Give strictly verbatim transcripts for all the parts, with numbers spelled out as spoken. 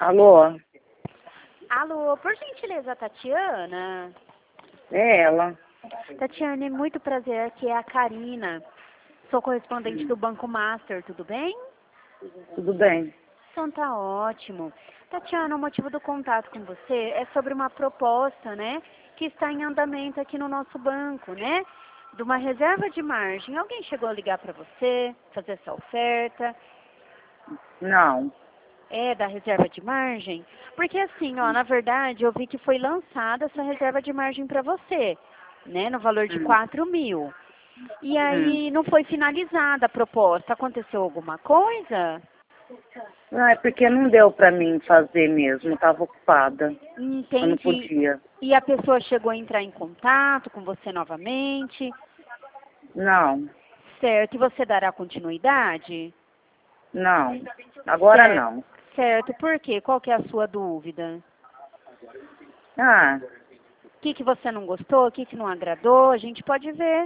Alô? Alô, por gentileza, Tatiana? É ela. Tatiana, é muito prazer, aqui é a Karina. Sou correspondente do Banco Master, tudo bem? Tudo bem? Então tá ótimo. Tatiana, o motivo do contato com você é sobre uma proposta, né, que está em andamento aqui no nosso banco, né? De uma reserva de margem. Alguém chegou a ligar para você, fazer essa oferta? Não. É, da reserva de margem? Porque assim, ó, na verdade, eu vi que foi lançada essa reserva de margem para você, né, no valor de Hum. quatro mil. E Hum. aí não foi finalizada a proposta. Aconteceu alguma coisa? Não, é porque não deu pra mim fazer mesmo, estava ocupada. Eu não Entendi. podia. E a pessoa chegou a entrar em contato com você novamente? Não, Certo. E você dará continuidade? não. Agora Certo. não. Certo. Por quê? Qual que é a sua dúvida? Ah, O que, que você não gostou? O que, que não agradou? A gente pode ver.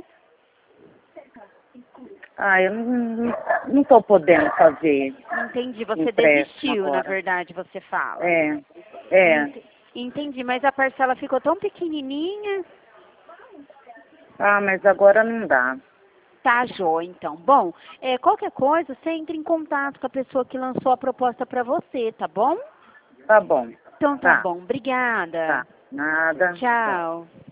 ah eu não, não tô podendo fazer Entendi. Você empréstimo desistiu, na agora. verdade, você fala. É, é. Ent- Entendi. Mas a parcela ficou tão pequenininha. Ah, mas agora não dá. Tá, Jô, então. Bom, é, qualquer coisa, você entra em contato com a pessoa que lançou a proposta para você, tá bom? Tá bom. Então tá Tá, bom. Obrigada. tá. Nada. Tá. Tchau.